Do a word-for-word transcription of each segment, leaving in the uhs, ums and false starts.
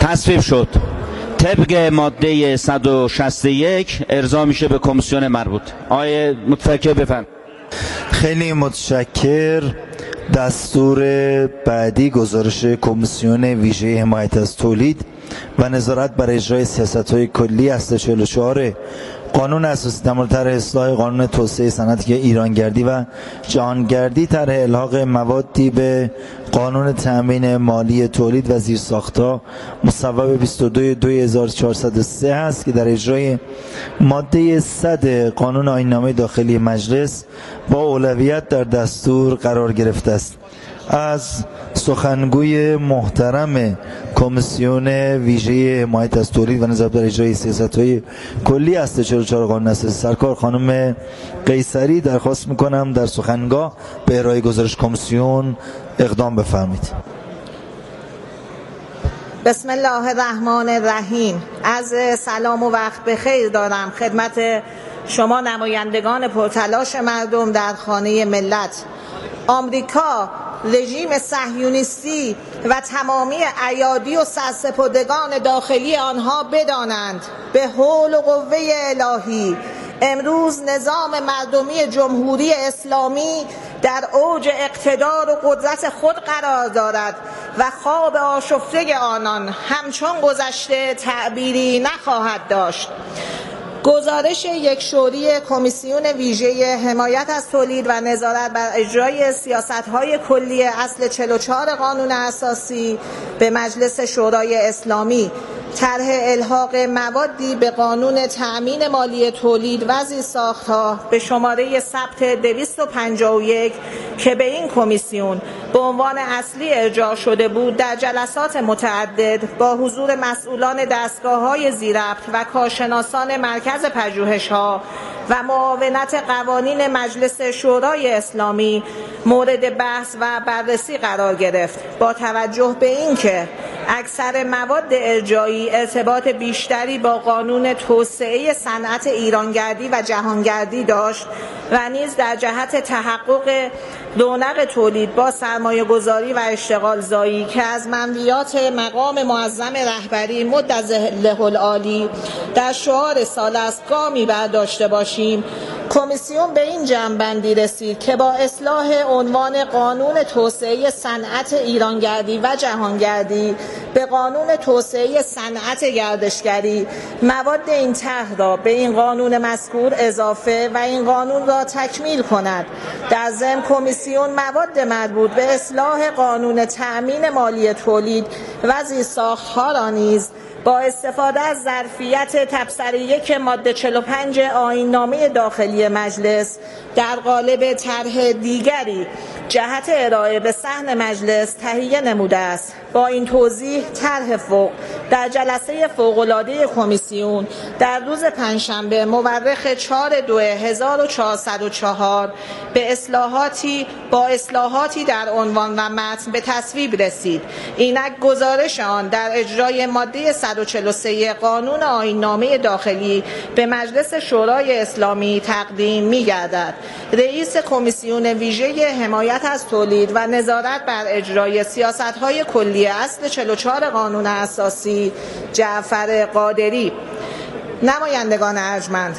تصویب شد. طبق ماده صد و شصت و یک ارضا میشه به کمیسیون مربوط. آقای متفکر بفرمایید. خیلی متشکر. دستور بعدی گزارش کمیسیون ویژه حمایت از تولید و نظارت بر اجرای سیاست‌های کلی اصل چهل و چهار قانون اساسی در مورد طرح اصلاح قانون توسعه صنعت ایرانگردی و جهانگردی، طرح الحاق موادی به قانون تأمین مالی تولید و زیرساخت‌ها مصوب بیست و دو دو هزار و چهارصد و سه است که در اجرای ماده صد قانون آیین‌نامه داخلی مجلس با اولویت در دستور قرار گرفته است. از سخنگوی محترم کمیسیون ویژه حمایت از تولید و نظارت بر اجرای سیاست‌های کلی اصل چهل و چهار قانون اساسی سرکار خانم قیصری درخواست میکنم در سخنگاه به ارائه گزارش کمیسیون اقدام بفرمایید. بسم الله الرحمن الرحیم. از سلام و وقت بخیر دارم خدمت شما نمایندگان پرتلاش مردم در خانه ملت. آمریکا، رژیم صهیونیستی و تمامی ایادی و سرسپردگان داخلی آنها بدانند به حول و قوه الهی امروز نظام مردمی جمهوری اسلامی در اوج اقتدار و قدرت خود قرار دارد و خواب آشفته آنان همچون گذشته تعبیری نخواهد داشت. گزارش یکشوری کمیسیون ویژه حمایت از تولید و نظارت بر اجرای سیاست‌های کلی اصل چهل و چهار قانون اساسی به مجلس شورای اسلامی، طرح الحاق موادی به قانون تأمین مالی تولید و زیرساخت‌ها به شماره ثبت دویست و پنجاه و یک که به این کمیسیون به عنوان اصلی ارجاع شده بود در جلسات متعدد با حضور مسئولان دستگاه‌های ذی‌ربط و کارشناسان مرکز پژوهش‌ها و معاونت قوانین مجلس شورای اسلامی مورد بحث و بررسی قرار گرفت. با توجه به اینکه اکثر مواد ارجاعی ارتباط بیشتری با قانون توسعه صنعت ایرانگردی و جهانگردی داشت و نیز در جهت تحقق رونق تولید با سرمایه گذاری و اشتغال زایی که از منویات مقام معظم رهبری مدظله العالی در شعار سال است گامی برداشته باشیم، کمیسیون به این جمع‌بندی رسید که با اصلاح عنوان قانون توسعه صنعت ایرانگردی و جهانگردی به قانون توسعه صنعت گردشگری مواد این طرح را به این قانون مذکور اضافه و این قانون را تکمیل کند. در ضمن کمیسیون مواد مربوط به اصلاح قانون تأمین مالی تولید و زیرساخت‌ها را نیز با استفاده از ظرفیت تبصره یک ماده چهل و پنج آیین‌نامه داخلی مجلس در قالب طرح دیگری جهت ارائه به صحن مجلس تهیه نموده است. با این توضیح طرح فوق در جلسه فوق‌العاده کمیسیون در روز پنجشنبه مورخ چهار دو هزار و چهارصد و چهار به اصلاحاتی با اصلاحاتی در عنوان و متن به تصویب رسید. اینک گزارش آن در اجرای ماده صد و چهل و سه قانون آیین‌نامه داخلی به مجلس شورای اسلامی تقدیم می‌گردد. رئیس کمیسیون ویژه حمایت از تولید و نظارت بر اجرای سیاست‌های کلی اصل چهل و چهار قانون اساسی جعفر قادری. نمایندگان ارجمند،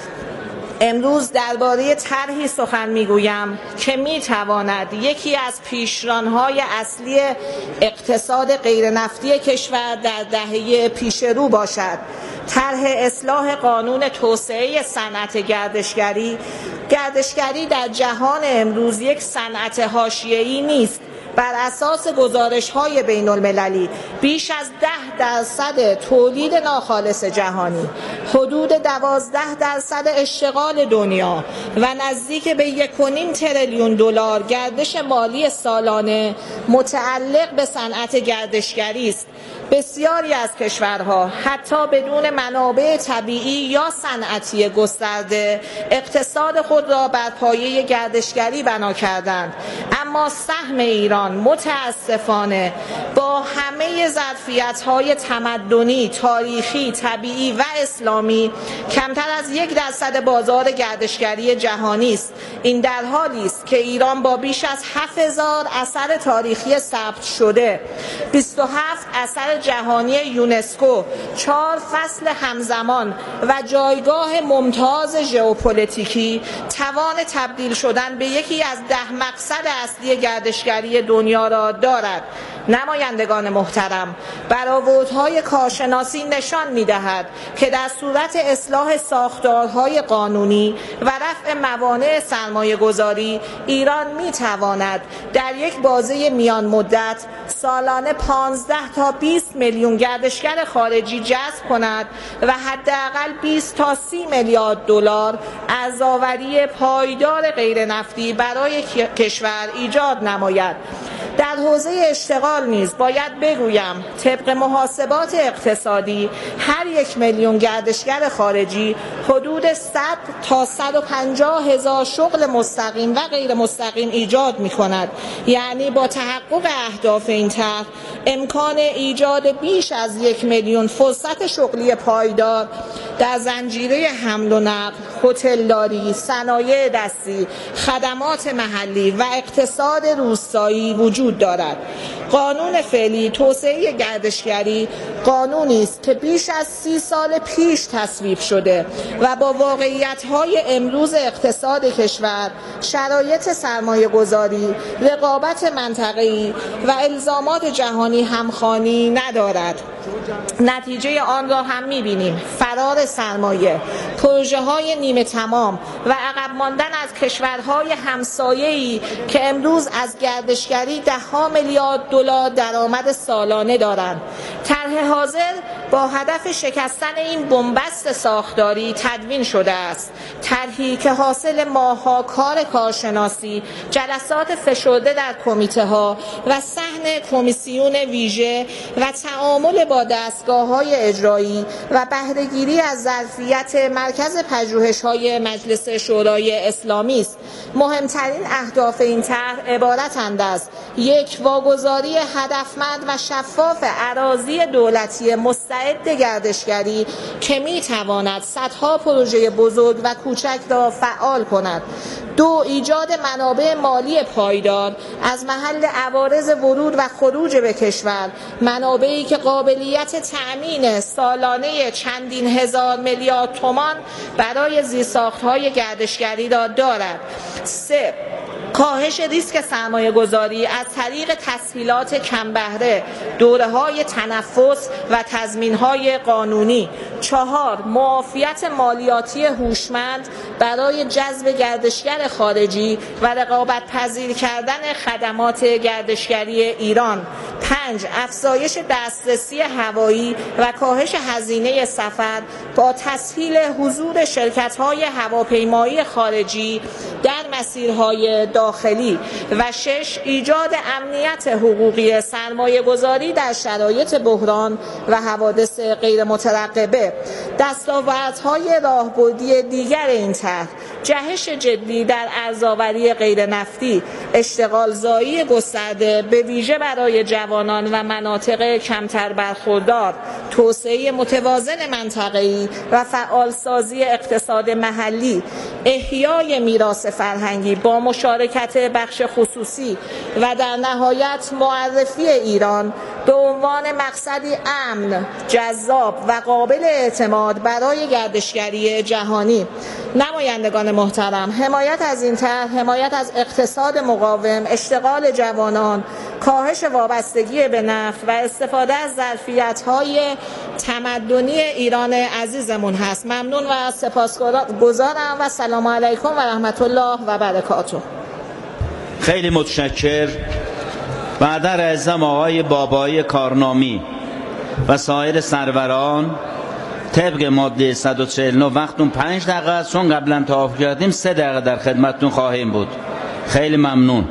امروز درباره طرحی سخن میگویم که میتواند یکی از پیشرانهای اصلی اقتصاد غیر نفتی کشور در دهه پیش رو باشد. طرح اصلاح قانون توسعه صنعت گردشگری. گردشگری در جهان امروز یک صنعت حاشیه‌ای نیست. بر اساس گزارش‌های بین‌المللی بیش از ده درصد تولید ناخالص جهانی، حدود دوازده درصد اشتغال دنیا و نزدیک به یک و نیم تریلیون دلار گردش مالی سالانه متعلق به صنعت گردشگری است. بسیاری از کشورها حتی بدون منابع طبیعی یا صنعتی گسترده اقتصاد خود را بر پایه گردشگری بنا کردند، اما سهم ایران متاسفانه با همه همه ظرفیت‌های تمدنی، تاریخی، طبیعی و اسلامی کمتر از یک درصد بازار گردشگری جهانی است. این در حالی است که ایران با بیش از هفت هزار اثر تاریخی ثبت شده، بیست و هفت اثر جهانی یونسکو، چهار فصل همزمان و جایگاه ممتاز ژئوپلیتیکی توان تبدیل شدن به یکی از ده مقصد اصلی گردشگری دنیا را دارد. نمایندگان محترم، برآوردهای کارشناسی نشان می‌دهد که در صورت اصلاح ساختارهای قانونی و رفع موانع سرمایه‌گذاری، ایران می‌تواند در یک بازه میان مدت سالانه پانزده تا بیست میلیون گردشگر خارجی جذب کند و حداقل بیست تا سی میلیارد دلار ارزآوری پایدار غیر نفتی برای کشور ایجاد نماید. در حوزه اشتغال نیز باید بگویم طبق محاسبات اقتصادی هر یک میلیون گردشگر خارجی حدود صد تا صد و پنجاه هزار شغل مستقیم و غیر مستقیم ایجاد می کند. یعنی با تحقق اهداف این طرح امکان ایجاد بیش از یک میلیون فرصت شغلی پایدار در زنجیره حمل و نقل، هتلداری، صنایع دستی، خدمات محلی و اقتصاد روستایی وجود دارد. قانون فعلی توسعه گردشگری قانونی است که بیش از سی سال پیش تصویب شده و با واقعیت‌های امروز اقتصاد کشور، شرایط سرمایه‌گذاری، رقابت منطقه‌ای و الزامات جهانی همخوانی ندارد. نتیجه آن را هم می‌بینیم: فرار سرمایه، پروژه‌های نیمه تمام و عقب ماندن از کشورهای همسایه‌ای که امروز از گردشگری ده‌ها میلیارد دلار درآمد سالانه دارند. طرح حاضر با هدف شکستن این بنبست ساختاری تدوین شده است. طرحی که حاصل ماه‌ها کار کارشناسی، جلسات فشرده در کمیته‌ها و صحن کمیسیون ویژه و تعامل با دستگاه‌های اجرایی و بهره‌گیری از ظرفیت مرکز پژوهش‌های مجلس شورای اسلامی است. مهمترین اهداف این طرح عبارتند از: یک، واگذاری هدفمند و شفاف اراضی دولتی مستعد گردشگری که می‌تواند صدها پروژه بزرگ و کوچک را فعال کند. دو، ایجاد منابع مالی پایدار از محل عوارض ورود و خروج به کشور، منابعی که قابلیت تأمین سالانه چندین هزار میلیارد تومان برای زیرساخت‌های گردشگری را دارد. سه، کاهش ریسک سرمایه گذاری از طریق تسهیلات کم بهره، دوره‌های تنفس و تضمین‌های قانونی. چهار، معافیت مالیاتی هوشمند برای جذب گردشگر خارجی و رقابت پذیر کردن خدمات گردشگری ایران. پنج، افزایش دسترسی هوایی و کاهش هزینه سفر با تسهیل حضور شرکت‌های هواپیمایی خارجی در مسیرهای داخلی. و شش، ایجاد امنیت حقوقی سرمایه گذاری در شرایط بحران و حوادث غیر مترقبه. دستاوردهای راهبردی دیگر این طرح: جهش جدی در ارزآوری غیر نفتی، اشتغال زایی گسترده به ویژه برای جوانان و مناطق کمتر برخوردار، توسعه متوازن منطقه‌ای و فعالسازی اقتصاد محلی، احیای میراث فرهنگی با مشارکت بخش خصوصی و در نهایت معرفی ایران به عنوان مقصدی امن، جذاب و قابل اعتماد برای گردشگری جهانی. نمایندگان محترم، حمایت از این طرح حمایت از اقتصاد مقاوم، اشتغال جوانان، کاهش وابستگی به نفت و استفاده از ظرفیت‌های تمدنی ایران عزیزمون هست. ممنون و سپاسگزارم و سلام علیکم و رحمت الله و برکاته. خیلی متشکر. برادر اعظم آقای بابایی کارنامی و سایر سروران، طبق ماده صد و چهل و نه وقتون پنج دقیقه است، چون قبلا توافق کردیم سه دقیقه در خدمتتون خواهیم بود. خیلی ممنون.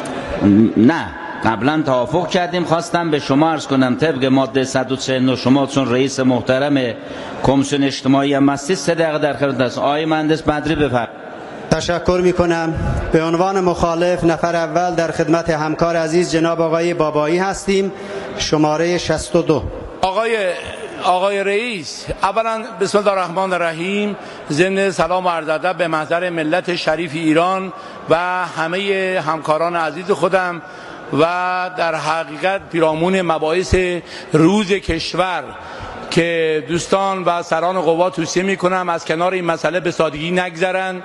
نه قبلا توافق کردیم، خواستم به شما عرض کنم طبق ماده صد و چهل و نه شما چون رئیس محترم کمیسیون اجتماعی هم هستید سه دقیقه در خدمت است. آقای مهندس بدری بفرمایید. تشکر می کنم. به عنوان مخالف نفر اول در خدمت همکار عزیز جناب آقای بابایی هستیم. شماره شصت و دو. آقای آقای رئیس، اولا بسم الله الرحمن الرحیم، ضمن سلام و عرض ادب به محضر ملت شریف ایران و همه همکاران عزیز خودم و در حقیقت پیرامون مباحث روز کشور که دوستان و سران قوا توصیه میکنم از کنار این مسئله به سادگی نگذرن.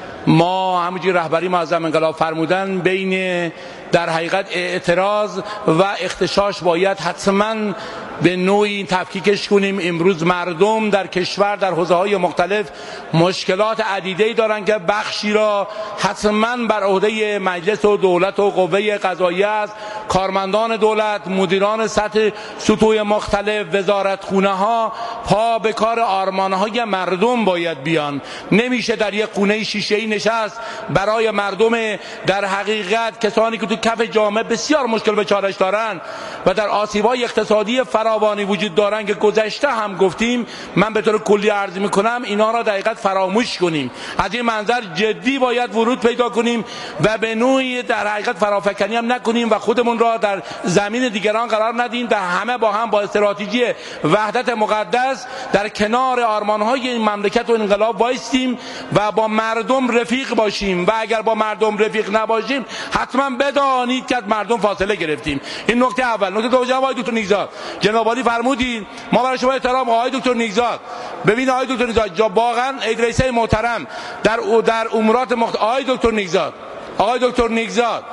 ما همونجوری رهبری معظم انقلاب فرمودن بین در حقیقت اعتراض و اختشاش باید حتما به نوعی تفکیکش کنیم. امروز مردم در کشور در حوزه‌های مختلف مشکلات عدیده‌ای دارن که بخشی را حتما بر عهده مجلس و دولت و قوه قضاییه است. کارمندان دولت، مدیران سطح سطوح مختلف، وزارتخونه‌ها پا به کار آرمان‌های مردم باید بیان. نمیشه در یک خونه شیشه‌ای نشست برای مردم در حقیقت کسانی که تو کف جامعه بسیار مشکل به چارش دارن و در آسیب‌های اقتصادی فراوانی وجود دارن که گذشته هم گفتیم، من به طور کلی عرض میکنم اینا را در حقیقت فراموش کنیم. از این منظر جدی باید ورود پیدا کنیم و به نوعی در حقیقت فرافکنی هم نکنیم و خودمون را در زمین دیگران قرار ندیم. در همه با هم با استراتژی وحدت مقدس در کنار آرمان‌های این مملکت و انقلاب وایستیم و با مردم رفیق باشیم و اگر با مردم رفیق نباشیم حتما بدانید که از مردم فاصله گرفتیم. این نکته اول. نکته دوم، آقای دکتر نیکزاد، جناب عالی فرمودید، ما برای شما احترام. آقای دکتر نیکزاد، ببین آقای دکتر نیکزاد، واقعا رئیس محترم در در امورات مختلف، آقای دکتر نیکزاد، آقای دکتر نیکزاد،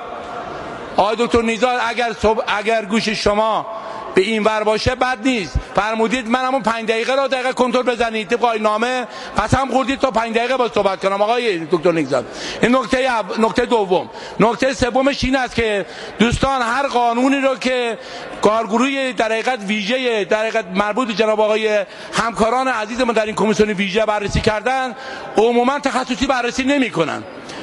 آقای دکتر نیکزاد، اگر صبح اگر گوش شما به این ور باشه بد نیست. فرمودید من همون پنج دقیقه را دقیقه کنترل بزنید طبق نامه، پس هم خوردید تا پنج دقیقه با صحبت کنم. آقای دکتر نیکزاد، این نکته نکته دوم. نکته سومش این است که دوستان هر قانونی رو که کارگروه در حقیقت ویژه در حقیقت مربوط به جناب آقای همکاران عزیزمون در این کمیسیون ویژه بررسی کردن، عموما تخصصی بررسی نمی‌کنن.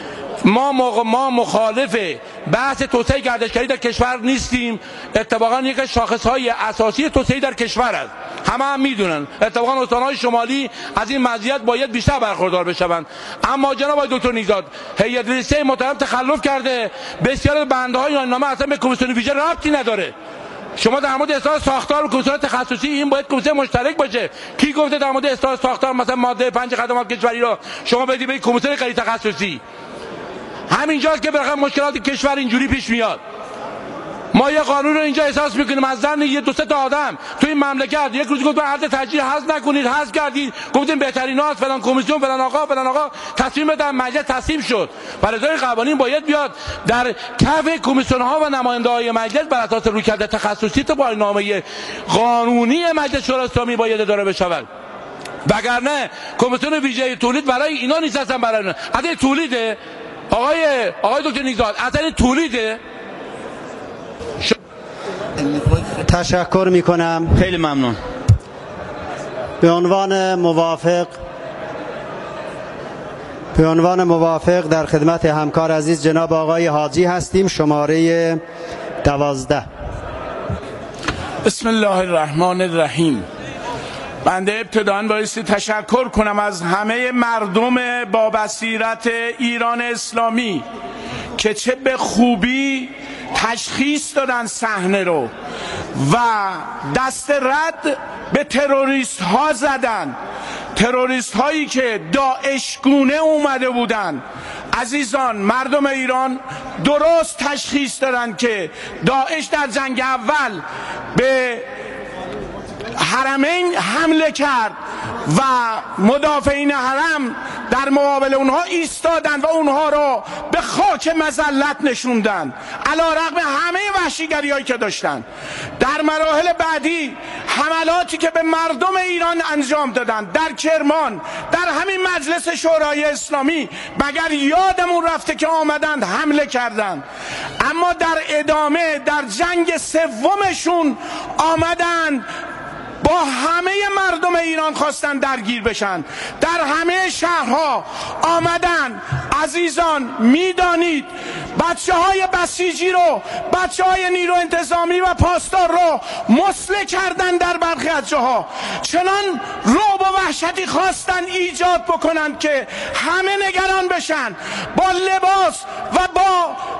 ما ما مخالف بحث توسعه گردشگری در کشور نیستیم. اتفاقا یک از شاخصهای اساسی توسعه در کشور است، همه هم میدونن. اتفاقا استان‌های شمالی از این مزیت باید بیشتر برخوردار بشوند. اما جناب آقای دکتر نیکزاد، هیئت رئیسه محترم تخلف کرده. بسیار از بنده‌های این نامه اصلا به کمیسیون ویژه ربطی نداره. شما در مورد اصلاح ساختار و کمیسیون تخصصی، این باید کمیسیون مشترک باشه. کی گفته در مورد اصلاح ساختار مثلا ماده پنج خدمات کشوری رو شما بدید به کمیسیون غیر تخصصی؟ همینجاست که بالاخره مشکلات کشور اینجوری پیش میاد. ما یه قانون رو اینجا احساس میکنیم از زن یه دو سه تا آدم تو این مملکت یک روز گفتن حد تجدید حذف نکنید، حذف کردید، گفتیم بهترین هاست فلان کمیسیون فلان آقا فلان آقا تصمیم بدن، مجلس تصمیم شد. برای قوانین باید بیاد در کف کمیسیون ها و نماینده های مجلس بر اساس رویکرد تخصصی تو با نامه قانونی مجلس شورای اسلامی باید اداره بشود. وگرنه کمیسیون ویژه تولید برای اینا نیست، اصلا برای اینا. اگه تولیده آقای آقای دکتر نیکزاد، اصلا تولیده. ش... تشکر میکنم. خیلی ممنون. به عنوان موافق به عنوان موافق در خدمت همکار عزیز جناب آقای حاجی هستیم، شماره دوازده. بسم الله الرحمن الرحیم. بنده ابتداً بایستی تشکر کنم از همه مردم با بصیرت ایران اسلامی که چه به خوبی تشخیص دادن صحنه رو و دست رد به تروریست ها زدن، تروریست هایی که داعش گونه اومده بودن. عزیزان، مردم ایران درست تشخیص دادن که داعش در جنگ اول به حرمین حمله کرد و مدافعین حرم در مقابل اونها ایستادن و اونها رو به خاک مذلت نشوندن علی رغم همه وحشیگری هایی که داشتن. در مراحل بعدی حملاتی که به مردم ایران انجام دادن در کرمان، در همین مجلس شورای اسلامی، مگر یادمون رفته که آمدند حمله کردند. اما در ادامه در جنگ سومشون آمدند با همه مردم ایران خواستن درگیر بشن، در همه شهرها آمدن. عزیزان میدانید بچه های بسیجی رو، بچه های نیرو انتظامی و پاسدار رو مسلح کردن در برخی از جاها. چنان رعب و وحشتی خواستن ایجاد بکنن که همه نگران بشن، با لباس و با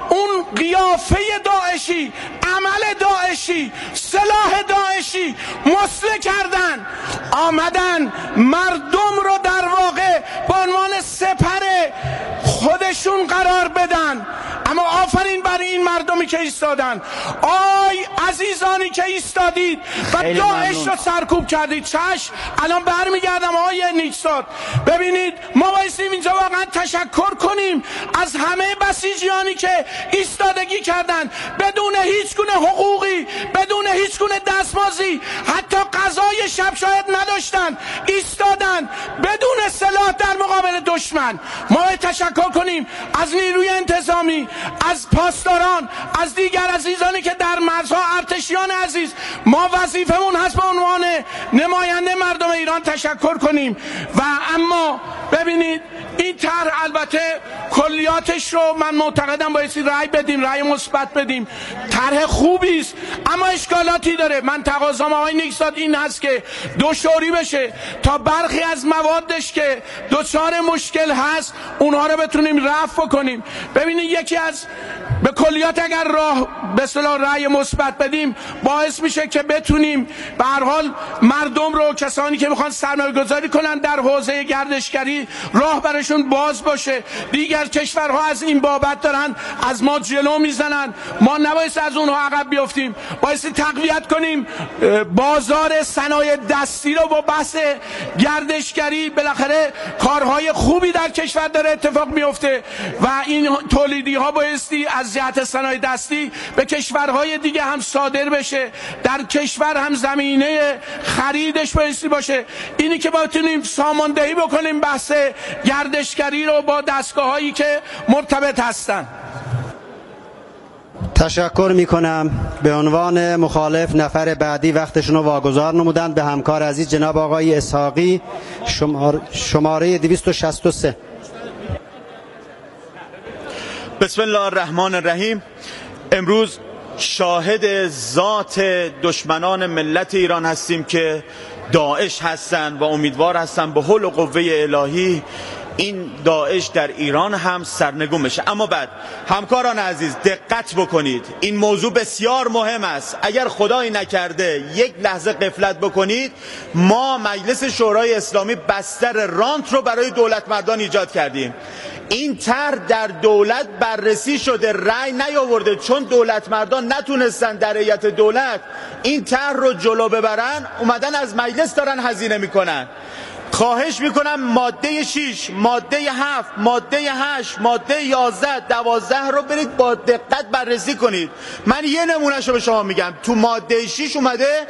اون قیافه داعشی، عمل داعشی، سلاح داعشی مسله کردن، آمدن مردم رو در واقع به عنوان سپر خودشون قرار بدن. اما آفرین بر این مردمی که ایستادن، آی عزیزانی که ایستادید و داعش رو سرکوب کردید. چشم، الان برمیگردم آقای نیکزاد. ببینید ما بایستیم اینجا واقعا تشکر کنیم از همه بسیجیانی که ایستادگی کردن بدون هیچ گونه حقوقی، بدون هیچ گونه دستمزدی، حتی غذای شب شاید نداشتن، ایستادن بدون سلاح در مقابل دشمن. ما باید تشکر کنیم از نیروی انتظامی، از پاسداران، از دیگر عزیزانی که در مرزها، ارتشیان عزیز. ما وظیفمون هست به عنوان نماینده مردم ایران تشکر کنیم. و اما ببینید این طرح البته کلیاتش رو من معتقدم بایستی رأی بدیم، رأی مثبت بدیم. طرح خوبی است اما اشکالاتی داره. من تقاضام آقای نیکزاد این هست که دو شوری بشه تا برخی از موادش که دچار مشکل هست اونها رو بتونیم رفع کنیم. ببینید یکی از به کلیات اگر راه به اصطلاح رأی مثبت بدیم باعث میشه که بتونیم به هر حال مردم رو، کسانی که میخوان سرمایه گذاری کنن در حوزه گردشگری، راه برشون باز باشه. دیگر کشورها از این بابت دارن از ما جلو میزنن، ما نباید از اونها عقب بیافتیم. باید تقویت کنیم بازار صنایع دستی رو با بحث گردشگری. بالاخره کارهای خوبی در کشور داره اتفاق میفته و این تولیدی ها بایستی از جهت صنایع دستی به کشورهای دیگه هم صادر بشه، در کشور هم زمینه خریدش بایستی باشه. اینی که بتونیم ساماندهی بکنیم بحث گردشگری رو با دستگاه هایی که مرتبط هستن. تشکر می کنم. به عنوان مخالف نفر بعدی وقتشون رو واگذار نمودند به همکار عزیز جناب آقای اسحاقی، شمار... شماره دویست و شصت و سه. بسم الله الرحمن الرحیم. امروز شاهد ذات دشمنان ملت ایران هستیم که داعش هستند و امیدوار هستم به حول و قوه الهی این داعش در ایران هم سرنگون بشه. اما بعد همکاران عزیز دقت بکنید، این موضوع بسیار مهم است. اگر خدایی نکرده یک لحظه غفلت بکنید، ما مجلس شورای اسلامی بستر رانت رو برای دولت مردان ایجاد کردیم. این طرح در دولت بررسی شده، رأی نیاورده، چون دولت مردان نتونستن در هیئت دولت این طرح رو جلو ببرن، اومدن از مجلس دارن هزینه میکنن. خواهش میکنم ماده شش، ماده هفت، ماده هشت، ماده یازده، دوازده رو برید با دقت بررسی کنید. من یه نمونهشو به شما میگم. تو ماده شش اومده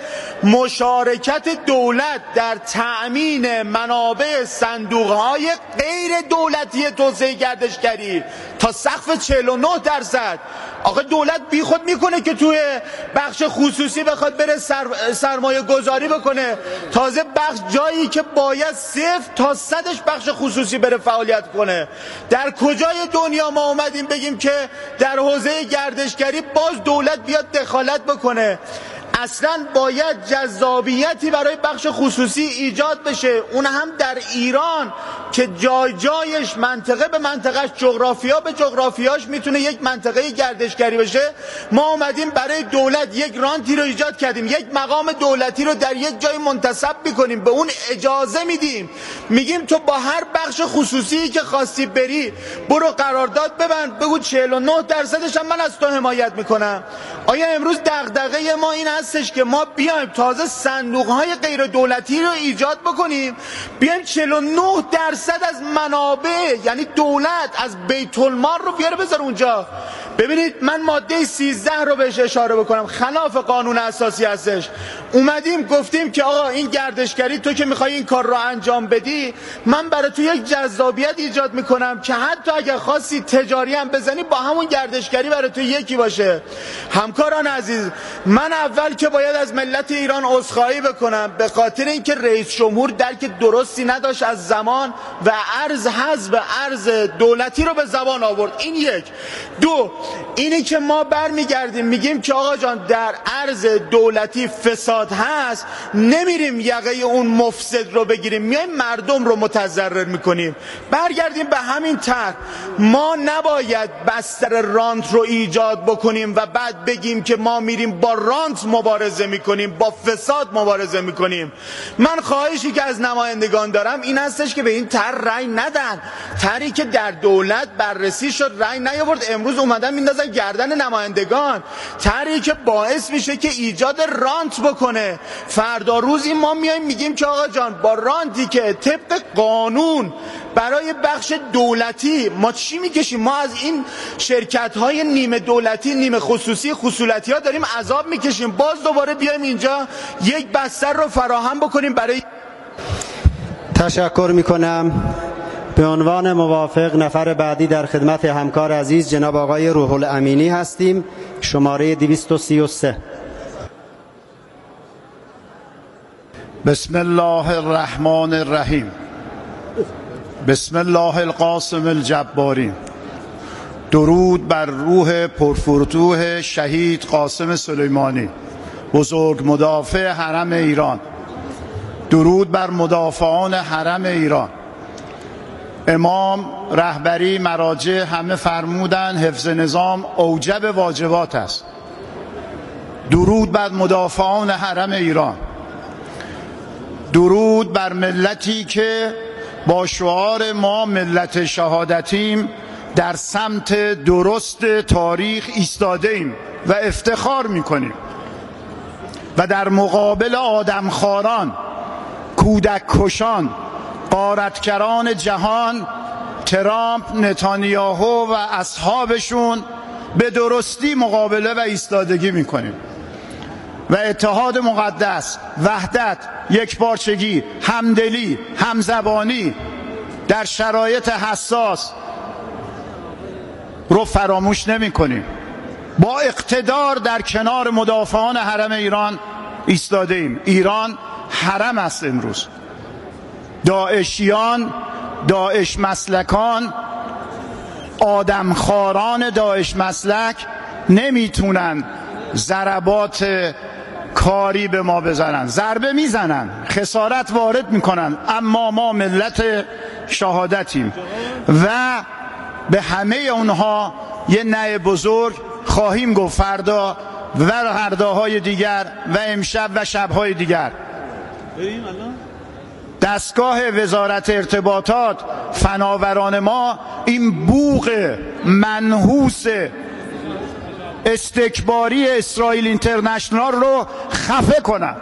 مشارکت دولت در تأمین منابع صندوقهای غیر دولتی توسعه گردشگری تا سقف چهل و نه درصد. آخه دولت بی خود میکنه که توی بخش خصوصی بخواد بره سر، سرمایه گذاری بکنه. تازه بخش جایی که باید صفر تا صدش بخش خصوصی بره فعالیت کنه. در کجای دنیا ما اومدیم بگیم که در حوزه گردشگری باز دولت بیاد دخالت بکنه؟ اصلا باید جذابیتی برای بخش خصوصی ایجاد بشه، اون هم در ایران که جای جایش منطقه به منطقهش، جغرافیا به جغرافیاش میتونه یک منطقه گردشگری بشه. ما اومدیم برای دولت یک رانتی رو ایجاد کردیم، یک مقام دولتی رو در یک جای منتصب میکنیم، به اون اجازه میدیم، میگیم تو با هر بخش خصوصی که خواستی بری برو قرارداد ببند، بگو چهل و نه درصدش هم من از تو حمایت میکنم. آیا امروز دغدغه ما این هستش که ما بیایم تازه صندوق‌های غیر دولتی رو ایجاد بکنیم، بیایم چهل و نه درصد از منابع یعنی دولت از بیت المال رو بیاره بذاره اونجا؟ ببینید من ماده سیزده رو بهش اشاره بکنم، خلاف قانون اساسی هستش. اومدیم گفتیم که آقا این گردشگری تو که میخوای این کار رو انجام بدی، من برای تو یک جذابیت ایجاد میکنم که حتی اگر خواستی تجاری هم بزنی با همون گردشگری برای تو یکی باشه. همکاران عزیز، من اول که باید از ملت ایران عذرخواهی بکنم به خاطر اینکه رئیس جمهور درک درستی نداشت از زمان و ارز حزب ارز دولتی رو به زبان آورد. این یک. دو، اینی که ما برمیگردیم میگیم که آقا جان در عرض دولتی فساد هست، نمیریم یقه اون مفسد رو بگیریم، میایم مردم رو متضرر میکنیم. برگردیم به همین طرح. ما نباید بستر رانت رو ایجاد بکنیم و بعد بگیم که ما میریم با رانت مبارزه میکنیم، با فساد مبارزه میکنیم. من خواهشی که از نمایندگان دارم این هستش که به این طرح رأی ندن. طرحی که در دولت بررسی شد رأی نیاورد، امروز اومدن میندازن گردن نمایندگان. طرحی که باعث میشه که ایجاد رانت بکنه. فردا روزی ما میایم میگیم که آقا جان با رانتی که طبق قانون برای بخش دولتی ما چی میکشیم؟ ما از این شرکت های نیمه دولتی نیمه خصوصی خصولتی ها داریم عذاب میکشیم، باز دوباره بیایم اینجا یک بستر رو فراهم بکنیم برای. تشکر میکنم. به عنوان موافق نفر بعدی در خدمت همکار عزیز جناب آقای روح الامینی هستیم، شماره دویست و سی و سه. بسم الله الرحمن الرحیم. بسم الله القاسم الجباری. درود بر روح پرفتوح شهید قاسم سلیمانی، بزرگ مدافع حرم ایران. درود بر مدافعان حرم ایران. امام، رهبری، مراجع همه فرمودن حفظ نظام اوجب واجبات است. درود بر مدافعان حرم ایران. درود بر ملتی که با شعار ما ملت شهادتیم در سمت درست تاریخ ایستاده ایم و افتخار میکنیم و در مقابل آدمخواران، کودک کشان، غارتگران جهان، ترامپ، نتانیاهو و اصحابشون به درستی مقابله و ایستادگی میکنیم و اتحاد مقدس، وحدت، یکپارچگی، همدلی، همزبانی در شرایط حساس رو فراموش نمی کنیم. با اقتدار در کنار مدافعان حرم ایران ایستاده ایم. ایران حرم است. امروز داعشیان، داعش مسلکان، آدمخواران داعش مسلک نمیتونن ضربات کاری به ما بزنن. ضربه میزنن، خسارت وارد میکنن، اما ما ملت شهادتیم و به همه اونها یه نه بزرگ خواهیم گفت فردا و فرداهای دیگر و امشب و شبهای دیگر. دستگاه وزارت ارتباطات، فناوران ما این بوق منحوس استکباری اسرائیل اینترنشنال رو خفه کنن.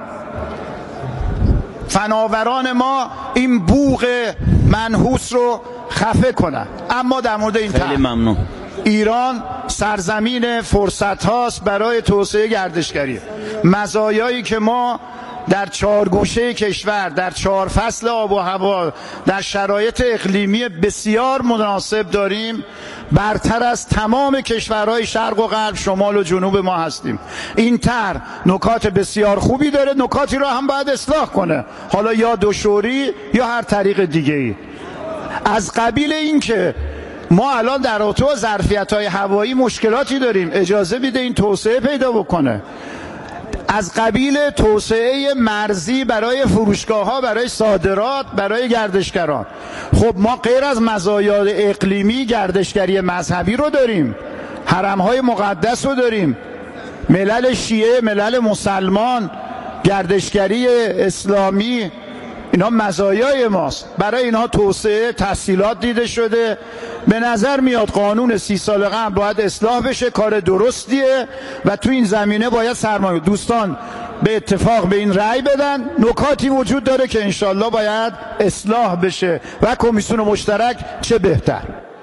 فناوران ما این بوق منحوس رو خفه کنن. اما در مورد این خیلی ممنون. ایران سرزمین فرصت هاست برای توسعه گردشگری. مزایایی که ما در چهار گوشه کشور، در چهار فصل آب و هوا، در شرایط اقلیمی بسیار مناسب داریم، برتر از تمام کشورهای شرق و غرب، شمال و جنوب ما هستیم. این طرح نکات بسیار خوبی داره، نکاتی رو هم باید اصلاح کنه، حالا یا دوشوری یا هر طریق دیگه ای. از قبیل این که ما الان در رابطه ظرفیت‌های هوایی مشکلاتی داریم، اجازه بیده این توسعه پیدا بکنه. از قبیل توسعه مرزی برای فروشگاه‌ها، برای صادرات، برای گردشگران. خب ما غیر از مزایای اقلیمی گردشگری مذهبی رو داریم، حرم‌های مقدس رو داریم، ملل شیعه، ملل مسلمان، گردشگری اسلامی، اینا مزایای ماست. برای اینها توسعه، تسهیلات دیده شده. به نظر میاد قانون سی سال قبل باید اصلاح بشه، کار درستیه و تو این زمینه باید سرمایه. دوستان به اتفاق به این رأی بدن. نکاتی وجود داره که انشالله باید اصلاح بشه و کمیسیون مشترک چه بهتر.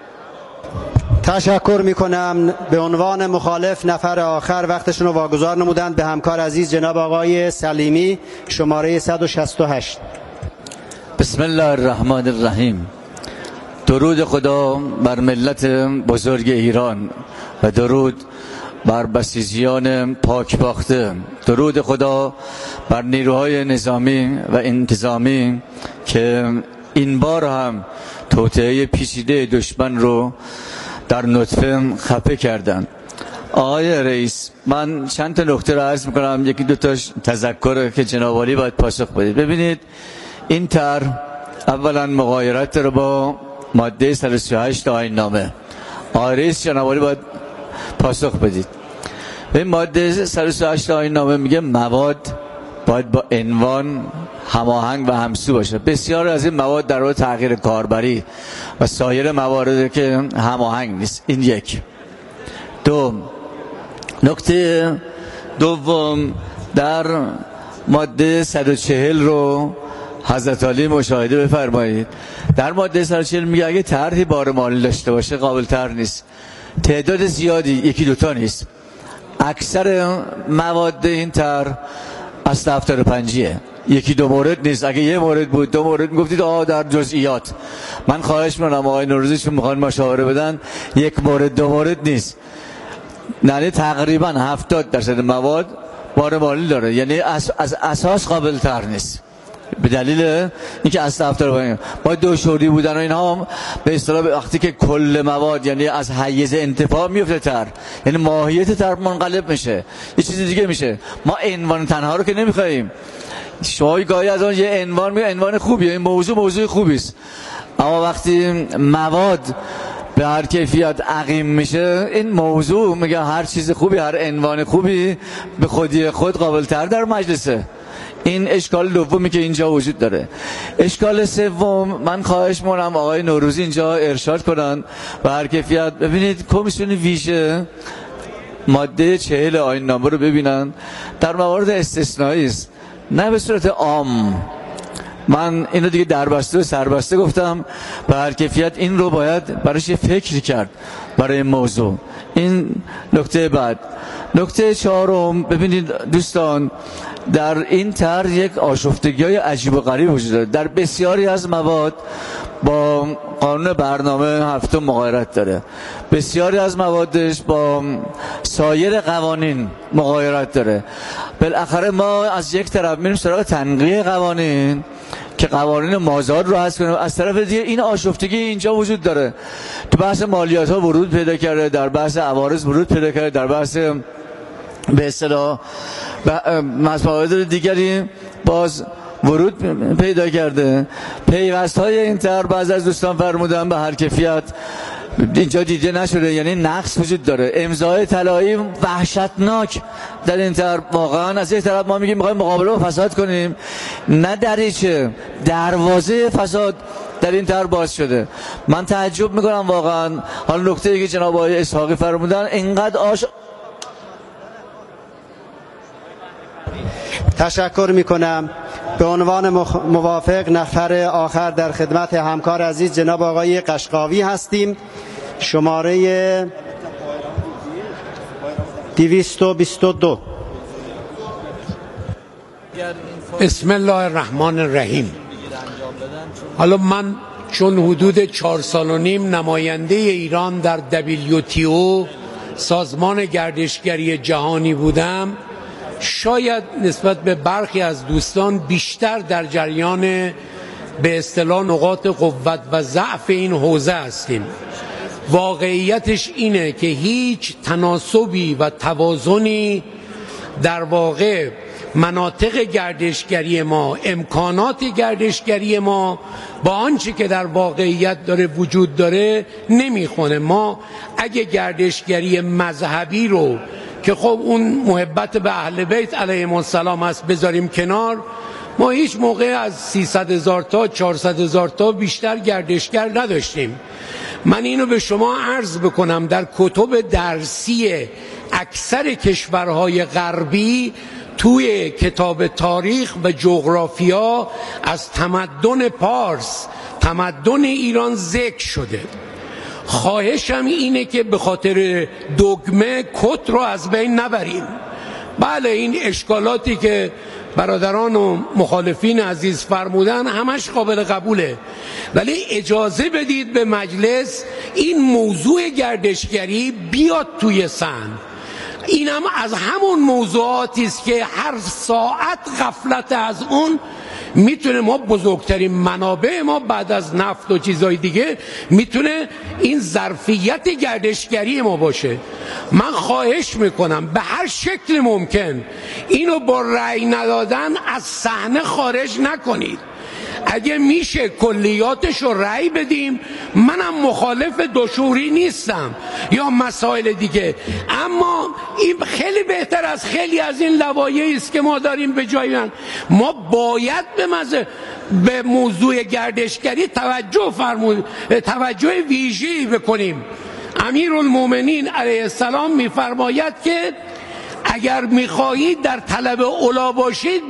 تشکر میکنم. به عنوان مخالف نفر آخر وقتشون رو واگذار نمودند به همکار عزیز جناب آقای سلیمی، شماره صد و شصت و هشت. بسم الله الرحمن الرحیم. درود خدا بر ملت بزرگ ایران و درود بر بسیجیان پاکباخته. درود خدا بر نیروهای نظامی و انتظامی که این بار هم توطئه پیچیده دشمن رو در نطفه خفه کردن. آقای رئیس، من چند تا نکته رو عرض میکنم، یکی دو تا تذکر که جناب عالی باید پاسخ بدید. ببینید این طرح اولا مغایرت داره با ماده صد و سی و هشت آیین نامه. آقای رئیس جناب عالی باید پاسخ بدید. این ماده صد و سی و هشت آیین نامه میگه مواد باید با عنوان هماهنگ و همسو باشه. بسیار از این مواد در حال تغییر کاربری و سایر موارد که هماهنگ نیست. این یک. دو، نکته دوم، در ماده صد و چهل رو حضرت عالی مشاهده بفرمایید. در ماده صد و چهل میگه اگه طرحی بار مالی داشته باشه قابل طرح نیست. تعداد زیادی، یکی دوتا نیست، اکثر مواد این طرح از هفتاد و پنجیه، یکی دو مورد نیست. اگه یه مورد بود دو مورد میگفتید آه در جزئیات. من خواهش میکنم آقای نوروزی چون میخوان مشاوره بدن، یک مورد دو مورد نیست، یعنی تقریبا هفتاد درصد مواد بار مالی داره، یعنی از, از اساس قابل طرح نیست به دلیل اینکه از هفتاد با دو شوری بودن و اینها هم به اصطلاح وقتی که کل مواد یعنی از حیز انتفاع میفته طرح، یعنی ماهیت طرح منقلب میشه، یه چیز دیگه میشه. ما عنوان تنها رو که نمیخوایم. شما گاهی از اون یه عنوان میگه عنوان خوبیه، این موضوع موضوع خوبی است، اما وقتی مواد به هر کیفیت عقیم میشه این موضوع میگه هر چیز خوبی، هر عنوان خوبی به خودی خود قابل تر در مجلسه. این اشکال دومی که اینجا وجود داره. اشکال سوم، من خواهش می‌کنم آقای نوروزی اینجا ارشاد کنن به هر کیفیت. ببینید کمیسیون ویژه ماده چهل آیین نامه رو ببینن، در موارد استثنایی است، نه به صورت عام. من اینو دیگه دربسته و سربسته گفتم، به هر کیفیت این رو باید برایش فکر کرد برای این موضوع. این نکته بعد. نکته چهارم، ببینید دوستان، در این طرح یک آشفتگی‌های عجیب و غریب وجود داره. در بسیاری از مواد با قانون برنامه هفتم مغایرت داره، بسیاری از موادش با سایر قوانین مغایرت داره. بالاخره ما از یک طرف میریم سراغ تنقیح قوانین که قوانین مازاد رو حذف کنیم، از طرف دیگه این آشفتگی اینجا وجود داره. تو بحث مالیات ها ورود پیدا کرده، در بحث عوارض ورود پیدا کرده، در بحث به اصطلاح مسائل دیگری باز ورود پیدا کرده. پیوست های این طرح بعضی از دوستان فرمودن به هر کیفیت اینجا دیده نشده، یعنی نقص وجود داره. امضای طلایی وحشتناک در این طرح. واقعا از یک طرف ما میگیم میخوایم مقابله با فساد کنیم، نه دریچه دروازه فساد در این طرح باز شده. من تعجب میکنم واقعا. حالا نکته ای که جناب آقای اسحاقی فرمودن اینقدر آش تشکر میکنم. به عنوان موافق نفر آخر در خدمت همکار عزیز جناب آقای قشقاوی هستیم. شماره دویست و بیست و دو. بسم الله الرحمن الرحیم. حالا من چون حدود چهار سال و نیم نماینده ایران در دبلیو تی او سازمان گردشگری جهانی بودم، شاید نسبت به برخی از دوستان بیشتر در جریان به اصطلاح نقاط قوت و ضعف این حوزه هستیم. واقعیتش اینه که هیچ تناسبی و توازنی در واقع مناطق گردشگری ما، امکانات گردشگری ما با آنچه که در واقعیت داره وجود داره نمیخونه. ما اگه گردشگری مذهبی رو که خب اون محبت به اهل بیت علیهم السلام است بذاریم کنار، ما هیچ موقع از سیصد هزار تا چهارصد هزار تا بیشتر گردشگر نداشتیم. من اینو به شما عرض بکنم، در کتب درسی اکثر کشورهای غربی توی کتاب تاریخ و جغرافیا از تمدن پارس، تمدن ایران ذکر شده. خواهشم اینه که به خاطر دگمه کت رو از بین نبریم. بله این اشکالاتی که برادران و مخالفین عزیز فرمودن همش قابل قبوله، ولی اجازه بدید به مجلس این موضوع گردشگری بیاد توی صحن. اینم از همون موضوعاتی است که هر ساعت غفلت از اون میتونه ما بزرگترین منابع ما بعد از نفت و چیزای دیگه میتونه این ظرفیت گردشگری ما باشه. من خواهش میکنم به هر شکل ممکن اینو با رأی ندادن از صحنه خارج نکنید. اگه میشه کلیاتش رو رأی بدیم، منم مخالف دوشوری نیستم یا مسائل دیگه، اما این خیلی بهتر از خیلی از این لوایحی است که ما داریم به جای من. ما باید به مزه به موضوع گردشگری توجه فرمود توجه ویژه‌ای بکنیم. امیرالمومنین علیه السلام میفرماید که اگر میخواهید در طلب علا باشید